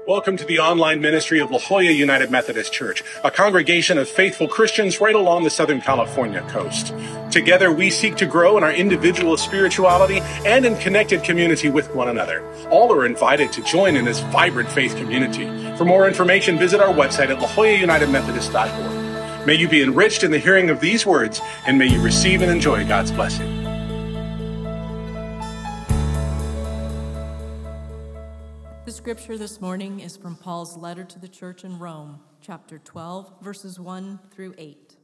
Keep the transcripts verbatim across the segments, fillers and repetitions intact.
Welcome to the online ministry of La Jolla United Methodist Church, a congregation of faithful Christians right along the Southern California coast. Together, we seek to grow in our individual spirituality and in connected community with one another. All are invited to join in this vibrant faith community. For more information, visit our website at la jolla united methodist dot org. May you be enriched in the hearing of these words, and may you receive and enjoy God's blessing. The scripture this morning is from Paul's letter to the church in Rome, chapter twelve, verses one through eight.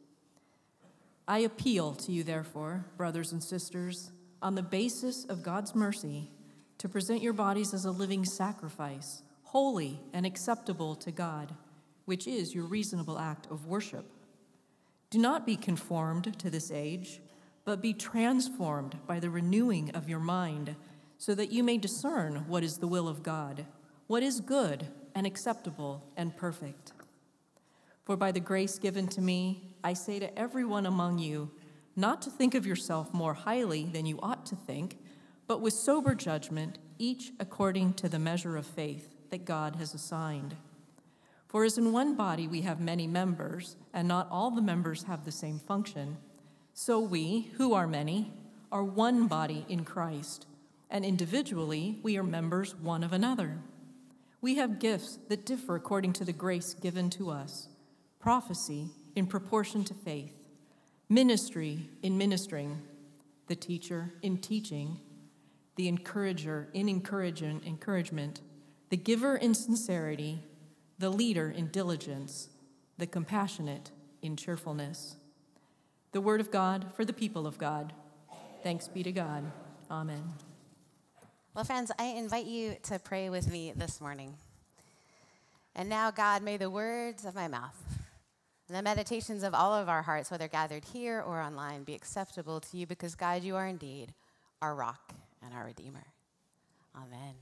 I appeal to you, therefore, brothers and sisters, on the basis of God's mercy, to present your bodies as a living sacrifice, holy and acceptable to God, which is your reasonable act of worship. Do not be conformed to this age, but be transformed by the renewing of your mind, so that you may discern what is the will of God, what is good and acceptable and perfect. For by the grace given to me, I say to everyone among you, not to think of yourself more highly than you ought to think, but with sober judgment, each according to the measure of faith that God has assigned. For as in one body we have many members, and not all the members have the same function, so we, who are many, are one body in Christ, and individually we are members one of another. We have gifts that differ according to the grace given to us: prophecy in proportion to faith, ministry in ministering, the teacher in teaching, the encourager in encouraging, encouragement, the giver in sincerity, the leader in diligence, the compassionate in cheerfulness. The word of God for the people of God. Thanks be to God. Amen. Well, friends, I invite you to pray with me this morning. And now, God, may the words of my mouth and the meditations of all of our hearts, whether gathered here or online, be acceptable to you, because, God, you are indeed our rock and our Redeemer. Amen.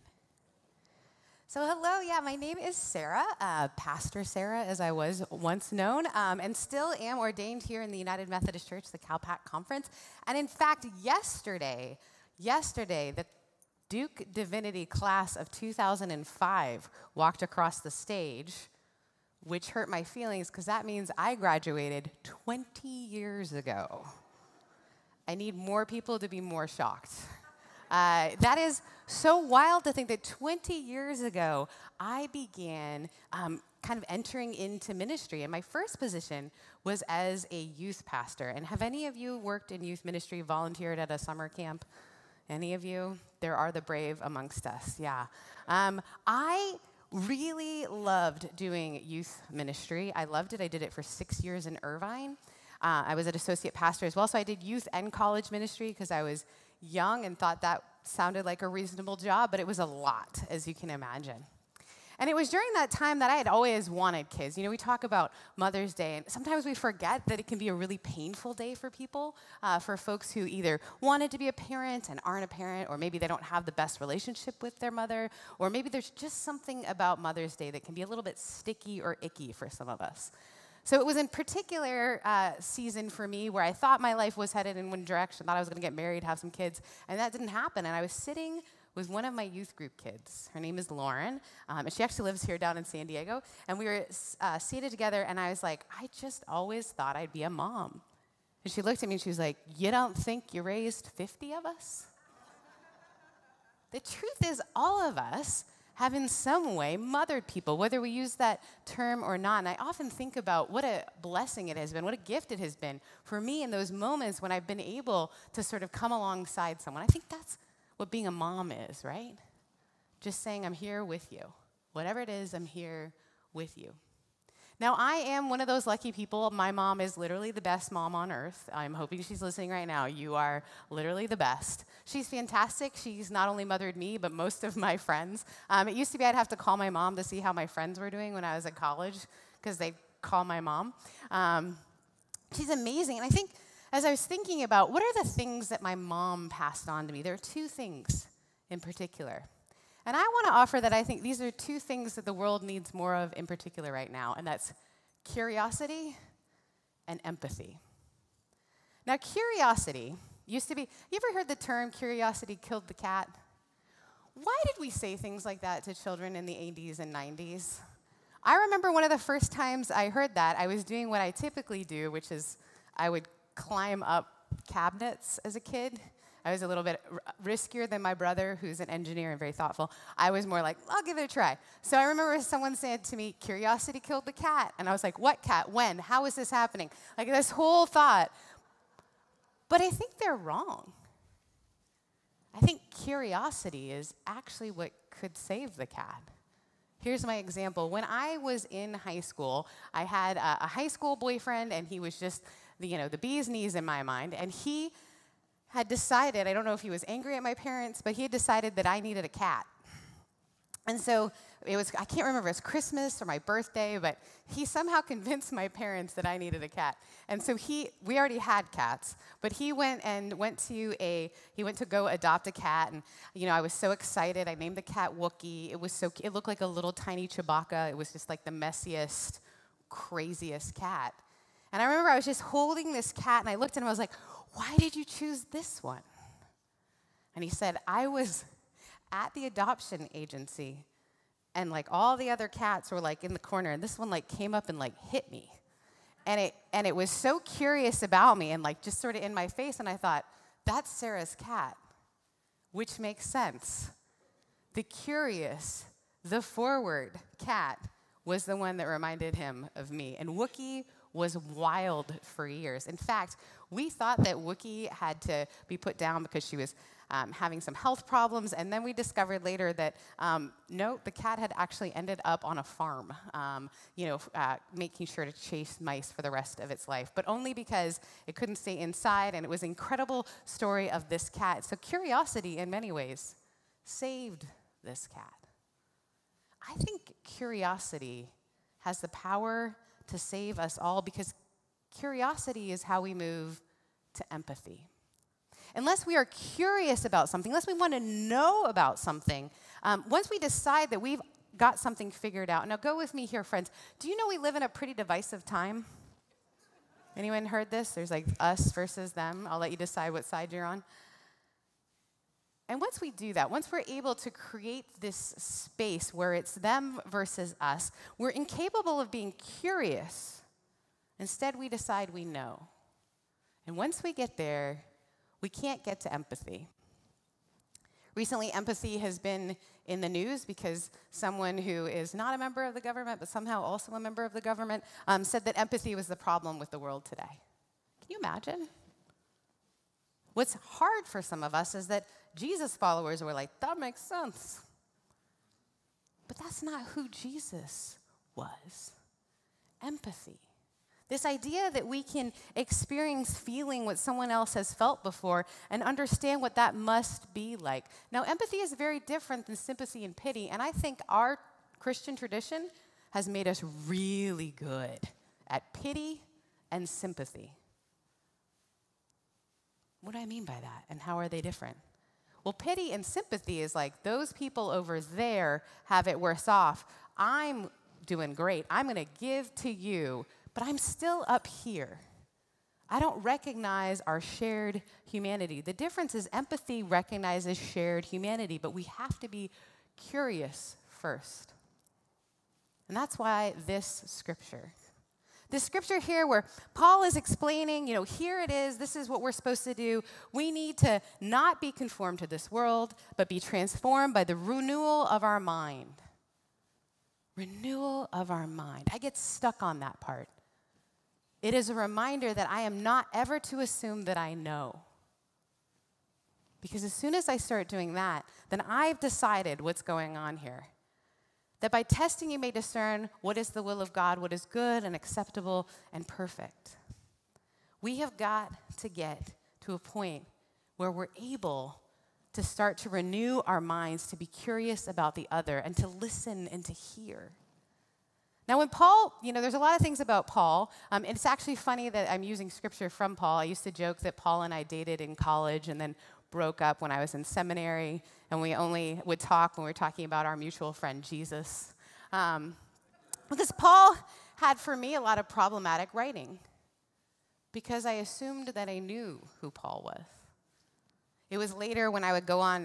So, hello, yeah, my name is Sarah, uh, Pastor Sarah, as I was once known, um, and still am ordained here in the United Methodist Church, the CalPAC Conference. And in fact, yesterday, yesterday, the Duke Divinity class of two thousand five walked across the stage, which hurt my feelings because that means I graduated twenty years ago. I need more people to be more shocked. Uh, that is so wild to think that twenty years ago, I began um, kind of entering into ministry. And my first position was as a youth pastor. And have any of you worked in youth ministry, volunteered at a summer camp? Any of you? There are the brave amongst us, yeah. Um, I really loved doing youth ministry. I loved it. I did it for six years in Irvine. Uh, I was an associate pastor as well, so I did youth and college ministry because I was young and thought that sounded like a reasonable job, but it was a lot, as you can imagine. And it was during that time that I had always wanted kids. You know, we talk about Mother's Day, and sometimes we forget that it can be a really painful day for people, uh, for folks who either wanted to be a parent and aren't a parent, or maybe they don't have the best relationship with their mother, or maybe there's just something about Mother's Day that can be a little bit sticky or icky for some of us. So it was in particular uh, season for me where I thought my life was headed in one direction, thought I was going to get married, have some kids, and that didn't happen. And I was sitting with one of my youth group kids. Her name is Lauren, um, and she actually lives here down in San Diego. And we were uh, seated together, and I was like, I just always thought I'd be a mom. And she looked at me, and she was like, you don't think you raised fifty of us? The truth is, all of us have in some way mothered people, whether we use that term or not. And I often think about what a blessing it has been, what a gift it has been for me in those moments when I've been able to sort of come alongside someone. I think that's what being a mom is, right? Just saying, I'm here with you. Whatever it is, I'm here with you. Now, I am one of those lucky people. My mom is literally the best mom on earth. I'm hoping she's listening right now. You are literally the best. She's fantastic. She's not only mothered me, but most of my friends. Um, it used to be I'd have to call my mom to see how my friends were doing when I was at college, because they'd call my mom. Um, she's amazing. And I think as I was thinking about what are the things that my mom passed on to me, there are two things in particular. And I want to offer that I think these are two things that the world needs more of in particular right now, and that's curiosity and empathy. Now, curiosity used to be, you ever heard the term curiosity killed the cat? why did we say things like that to children in the eighties and nineties? I remember one of the first times I heard that, I was doing what I typically do, which is I would climb up cabinets as a kid. I was a little bit r- riskier than my brother, who's an engineer and very thoughtful. I was more like, I'll give it a try. So I remember someone said to me, curiosity killed the cat. And I was like, what cat? When? How is this happening? Like this whole thought. But I think they're wrong. I think curiosity is actually what could save the cat. Here's my example. When I was in high school, I had a, a high school boyfriend, and he was just, the, you know, the bee's knees in my mind. And he had decided, I don't know if he was angry at my parents, but he had decided that I needed a cat. And so it was, I can't remember if it was Christmas or my birthday, but he somehow convinced my parents that I needed a cat. And so he, we already had cats, but he went and went to a, he went to go adopt a cat. And, you know, I was so excited. I named the cat Wookie. It was so, it looked like a little tiny Chewbacca. It was just like the messiest, craziest cat. And I remember I was just holding this cat, and I looked at him, I was like, why did you choose this one? And he said, I was at the adoption agency, and like all the other cats were like in the corner, and this one like came up and like hit me. And it and it was so curious about me and like just sort of in my face, and I thought, that's Sarah's cat, which makes sense. The curious, the forward cat was the one that reminded him of me. And Wookie was wild for years. In fact, we thought that Wookie had to be put down because she was um, having some health problems, and then we discovered later that, um, no, the cat had actually ended up on a farm, um, you know, uh, making sure to chase mice for the rest of its life, but only because it couldn't stay inside, and it was an incredible story of this cat. So curiosity, in many ways, saved this cat. I think curiosity has the power to save us all, because curiosity is how we move to empathy. Unless we are curious about something, unless we want to know about something, um, once we decide that we've got something figured out. Now go with me here, friends. Do you know we live in a pretty divisive time? Anyone heard this? There's like us versus them. I'll let you decide what side you're on. And once we do that, once we're able to create this space where it's them versus us, we're incapable of being curious. Instead, we decide we know. And once we get there, we can't get to empathy. Recently, empathy has been in the news because someone who is not a member of the government, but somehow also a member of the government, um, said that empathy was the problem with the world today. Can you imagine? What's hard for some of us is that Jesus followers were like, that makes sense. But that's not who Jesus was. Empathy. This idea that we can experience feeling what someone else has felt before and understand what that must be like. Now, empathy is very different than sympathy and pity, and I think our Christian tradition has made us really good at pity and sympathy. What do I mean by that, and how are they different? Well, pity and sympathy is like, those people over there have it worse off. I'm doing great. I'm going to give to you, but I'm still up here. I don't recognize our shared humanity. The difference is empathy recognizes shared humanity, but we have to be curious first. And that's why this scripture. This scripture here where Paul is explaining, you know, here it is, this is what we're supposed to do. We need to not be conformed to this world, but be transformed by the renewal of our mind. Renewal of our mind. I get stuck on that part. It is a reminder that I am not ever to assume that I know. Because as soon as I start doing that, then I've decided what's going on here. That by testing you may discern what is the will of God, what is good and acceptable and perfect. We have got to get to a point where we're able to start to renew our minds, to be curious about the other, and to listen and to hear. Now, when Paul, you know, there's a lot of things about Paul. Um, and it's actually funny that I'm using scripture from Paul. I used to joke that Paul and I dated in college and then broke up when I was in seminary, and we only would talk when we were talking about our mutual friend, Jesus. Um, because Paul had, for me, a lot of problematic writing, because I assumed that I knew who Paul was. It was later when I would go on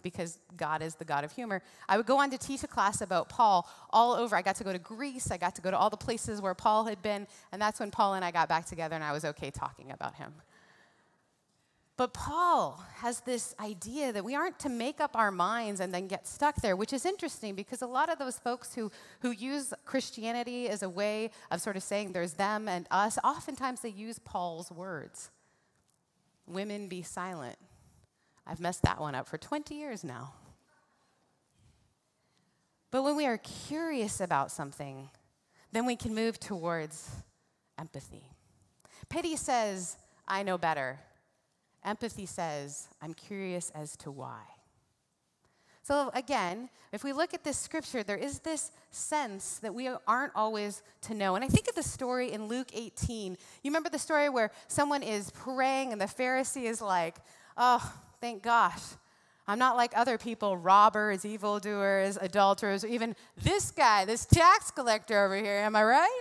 because God is the God of humor. I would go on to teach a class about Paul all over. I got to go to Greece. I got to go to all the places where Paul had been. And that's when Paul and I got back together and I was okay talking about him. But Paul has this idea that we aren't to make up our minds and then get stuck there, which is interesting because a lot of those folks who, who use Christianity as a way of sort of saying there's them and us, oftentimes they use Paul's words. Women, be silent. I've messed that one up for twenty years now. But when we are curious about something, then we can move towards empathy. Pity says, I know better. Empathy says, I'm curious as to why. So again, if we look at this scripture, there is this sense that we aren't always to know. And I think of the story in Luke eighteen. You remember the story where someone is praying and the Pharisee is like, oh, thank gosh. I'm not like other people, robbers, evildoers, adulterers, or even this guy, this tax collector over here. Am I right?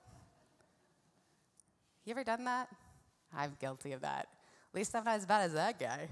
You ever done that? I'm guilty of that. At least I'm not as bad as that guy.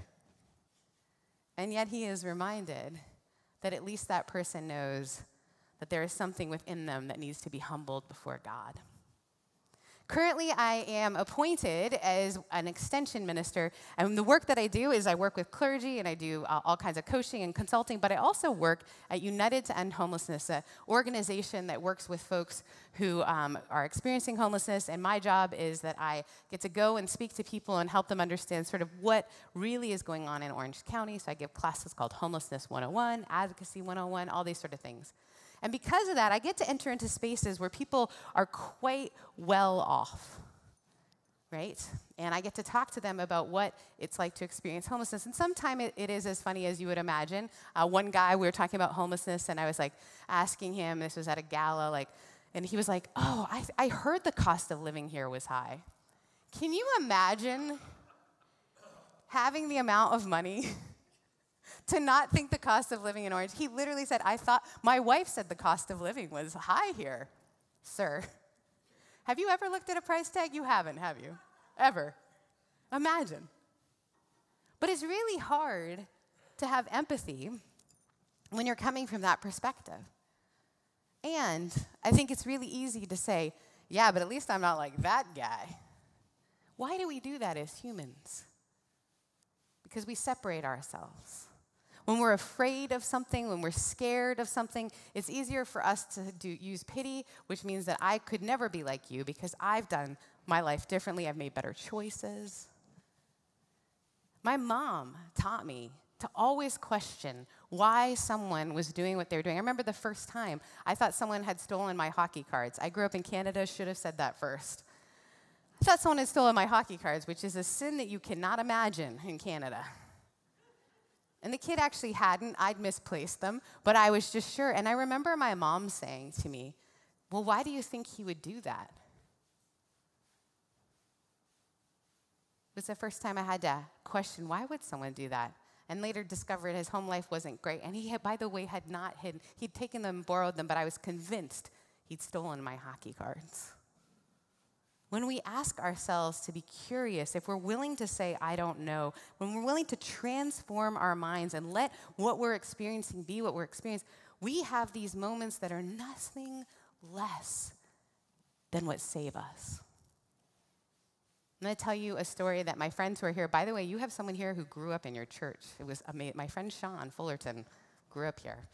And yet he is reminded that at least that person knows that there is something within them that needs to be humbled before God. Currently, I am appointed as an extension minister, and the work that I do is I work with clergy, and I do uh, all kinds of coaching and consulting, but I also work at United to End Homelessness, an organization that works with folks who um, are experiencing homelessness, and my job is that I get to go and speak to people and help them understand sort of what really is going on in Orange County. So I give classes called Homelessness one oh one, Advocacy one oh one, all these sort of things. And because of that, I get to enter into spaces where people are quite well off, right? And I get to talk to them about what it's like to experience homelessness. And sometimes it, it is as funny as you would imagine. Uh, one guy, we were talking about homelessness, and I was like asking him, this was at a gala, like, and he was like, oh, I, I heard the cost of living here was high. Can you imagine having the amount of money to not think the cost of living in Orange? He literally said, I thought, my wife said the cost of living was high here. Sir, have you ever looked at a price tag? You haven't, have you? Ever. Imagine. But it's really hard to have empathy when you're coming from that perspective. And I think it's really easy to say, yeah, but at least I'm not like that guy. Why do we do that as humans? Because we separate ourselves. When we're afraid of something, when we're scared of something, it's easier for us to do, use pity, which means that I could never be like you because I've done my life differently. I've made better choices. My mom taught me to always question why someone was doing what they were doing. I remember the first time I thought someone had stolen my hockey cards. I grew up in Canada, should have said that first. I thought someone had stolen my hockey cards, which is a sin that you cannot imagine in Canada. And the kid actually hadn't. I'd misplaced them, but I was just sure. And I remember my mom saying to me, well, why do you think he would do that? It was the first time I had to question, why would someone do that? And later discovered his home life wasn't great. And he, had, by the way, had not hidden. He'd taken them, borrowed them, but I was convinced he'd stolen my hockey cards. When we ask ourselves to be curious, if we're willing to say, I don't know, when we're willing to transform our minds and let what we're experiencing be what we're experiencing, we have these moments that are nothing less than what save us. I'm going to tell you a story that my friends who are here, by the way, you have someone here who grew up in your church. It was amazing. My friend Sean Fullerton grew up here.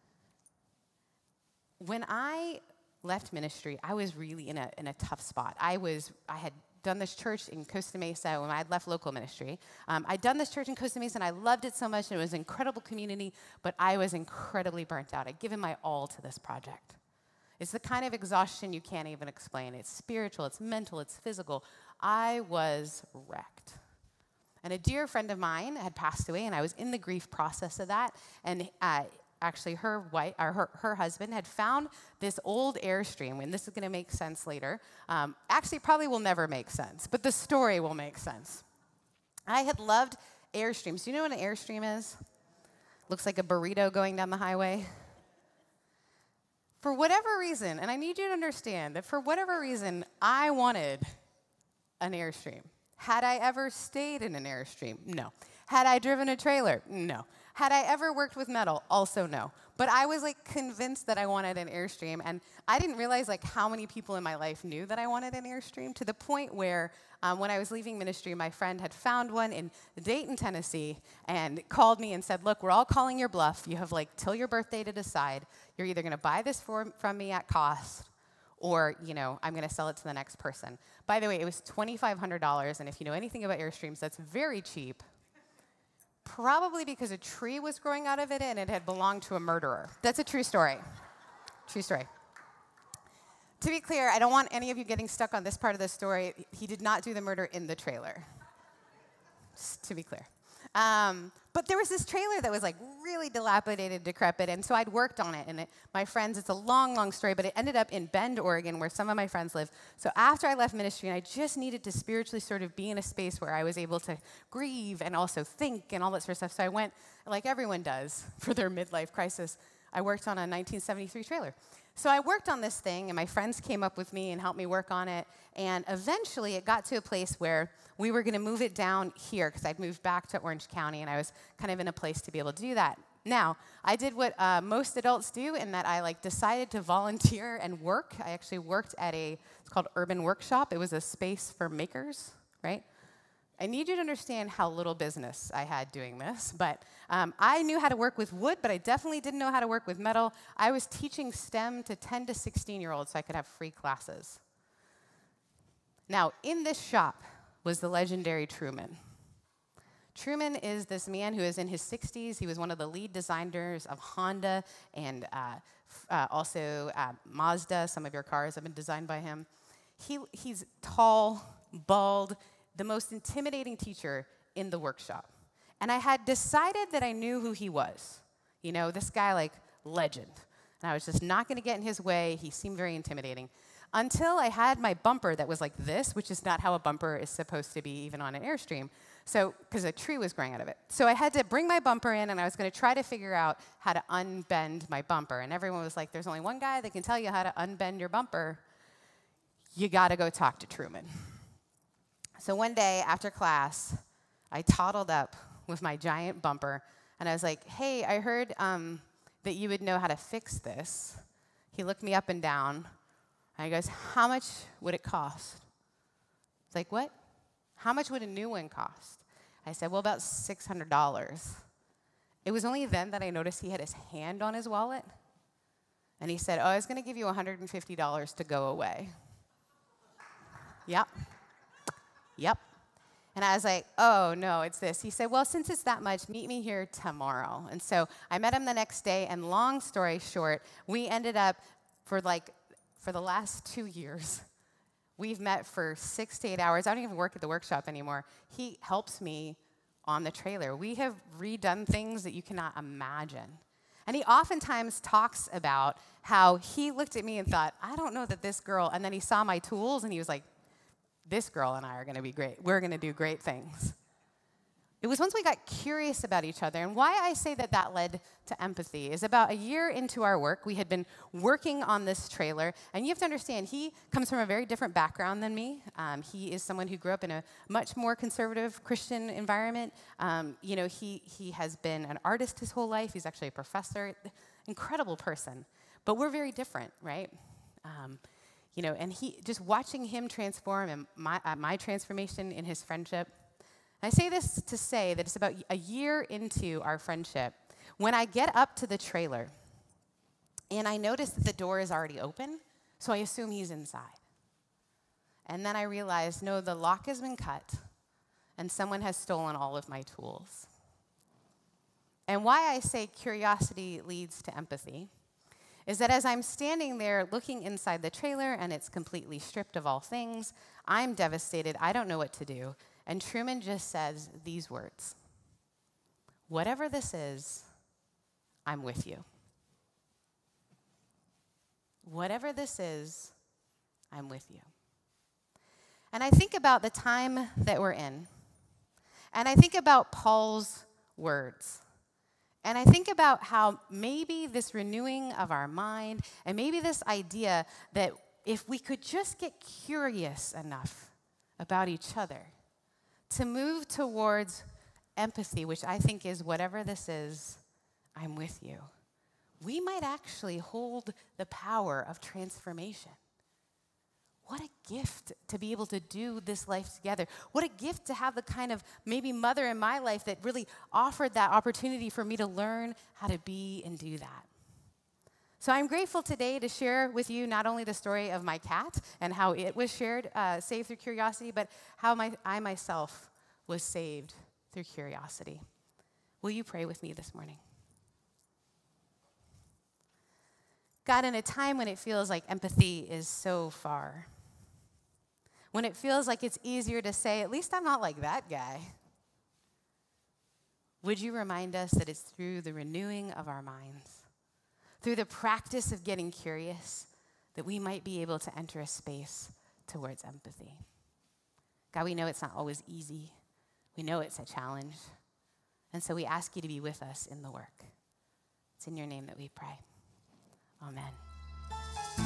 When I left ministry, I was really in a in a tough spot. I was I had done this church in Costa Mesa when I had left local ministry. Um, I'd done this church in Costa Mesa, and I loved it so much, and it was an incredible community, but I was incredibly burnt out. I'd given my all to this project. It's the kind of exhaustion you can't even explain. It's spiritual, it's mental, it's physical. I was wrecked. And a dear friend of mine had passed away, and I was in the grief process of that, and uh, actually her wife, or her, her husband had found this old Airstream, and this is going to make sense later. Um, actually, probably will never make sense, but the story will make sense. I had loved Airstreams. Do you know what an Airstream is? Looks like a burrito going down the highway. For whatever reason, and I need you to understand that for whatever reason, I wanted an Airstream. Had I ever stayed in an Airstream? No. Had I driven a trailer? No. Had I ever worked with metal? Also no. But I was like convinced that I wanted an Airstream, and I didn't realize like how many people in my life knew that I wanted an Airstream, to the point where um, when I was leaving ministry, my friend had found one in Dayton, Tennessee, and called me and said, look, we're all calling your bluff. You have like till your birthday to decide. You're either going to buy this for, from me at cost, or, you know, I'm going to sell it to the next person. By the way, it was twenty-five hundred dollars, and if you know anything about Airstreams, that's very cheap. Probably because a tree was growing out of it and it had belonged to a murderer. That's a true story. True story. To be clear, I don't want any of you getting stuck on this part of the story. He did not do the murder in the trailer. Just to be clear. Um, but there was this trailer that was like really dilapidated, decrepit, and so I'd worked on it. And it, my friends, it's a long, long story, but it ended up in Bend, Oregon, where some of my friends live. So after I left ministry, and I just needed to spiritually sort of be in a space where I was able to grieve and also think and all that sort of stuff. So I went, like everyone does for their midlife crisis, I worked on a nineteen seventy-three trailer. So I worked on this thing, and my friends came up with me and helped me work on it. And eventually, it got to a place where we were going to move it down here, because I'd moved back to Orange County, and I was kind of in a place to be able to do that. Now, I did what uh, most adults do, in that I like decided to volunteer and work. I actually worked at a, it's called Urban Workshop. It was a space for makers, right? I need you to understand how little business I had doing this, but um, I knew how to work with wood, but I definitely didn't know how to work with metal. I was teaching STEM to ten to sixteen-year-olds so I could have free classes. Now, in this shop was the legendary Truman. Truman is this man who is in his sixties. He was one of the lead designers of Honda and uh, uh, also uh, Mazda. Some of your cars have been designed by him. He, he's tall, bald, the most intimidating teacher in the workshop. And I had decided that I knew who he was. You know, this guy, like, legend. And I was just not going to get in his way. He seemed very intimidating. Until I had my bumper that was like this, which is not how a bumper is supposed to be, even on an Airstream. So, because a tree was growing out of it. So I had to bring my bumper in, and I was going to try to figure out how to unbend my bumper. And everyone was like, there's only one guy that can tell you how to unbend your bumper. You got to go talk to Truman. So one day after class, I toddled up with my giant bumper, and I was like, hey, I heard um, that you would know how to fix this. He looked me up and down, and he goes, how much would it cost? It's like, what? How much would a new one cost? I said, well, about six hundred dollars. It was only then that I noticed he had his hand on his wallet, and he said, oh, I was going to give you one hundred fifty dollars to go away. Yep. Yep. And I was like, oh, no, it's this. He said, well, since it's that much, meet me here tomorrow. And so I met him the next day, and long story short, we ended up for like, for the last two years, we've met for six to eight hours. I don't even work at the workshop anymore. He helps me on the trailer. We have redone things that you cannot imagine. And he oftentimes talks about how he looked at me and thought, I don't know that this girl, and then he saw my tools, and he was like, this girl and I are going to be great. We're going to do great things. It was once we got curious about each other, and why I say that that led to empathy is about a year into our work, we had been working on this trailer, and you have to understand, he comes from a very different background than me. Um, he is someone who grew up in a much more conservative Christian environment. Um, you know, he, he has been an artist his whole life. He's actually a professor. Incredible person. But we're very different, right? Um, You know, and he, just watching him transform and my, uh, my transformation in his friendship. And I say this to say that it's about a year into our friendship when I get up to the trailer and I notice that the door is already open, so I assume he's inside. And then I realize, no, the lock has been cut and someone has stolen all of my tools. And why I say curiosity leads to empathy is that as I'm standing there looking inside the trailer and it's completely stripped of all things, I'm devastated, I don't know what to do. And Truman just says these words, whatever this is, I'm with you. Whatever this is, I'm with you. And I think about the time that we're in, and I think about Paul's words. And I think about how maybe this renewing of our mind and maybe this idea that if we could just get curious enough about each other to move towards empathy, which I think is whatever this is, I'm with you, we might actually hold the power of transformation. What a gift to be able to do this life together. What a gift to have the kind of maybe mother in my life that really offered that opportunity for me to learn how to be and do that. So I'm grateful today to share with you not only the story of my cat and how it was shared, uh, saved through curiosity, but how my, I myself was saved through curiosity. Will you pray with me this morning? God, in a time when it feels like empathy is so far, when it feels like it's easier to say, at least I'm not like that guy, would you remind us that it's through the renewing of our minds, through the practice of getting curious, that we might be able to enter a space towards empathy. God, we know it's not always easy. We know it's a challenge. And so we ask you to be with us in the work. It's in your name that we pray. Amen.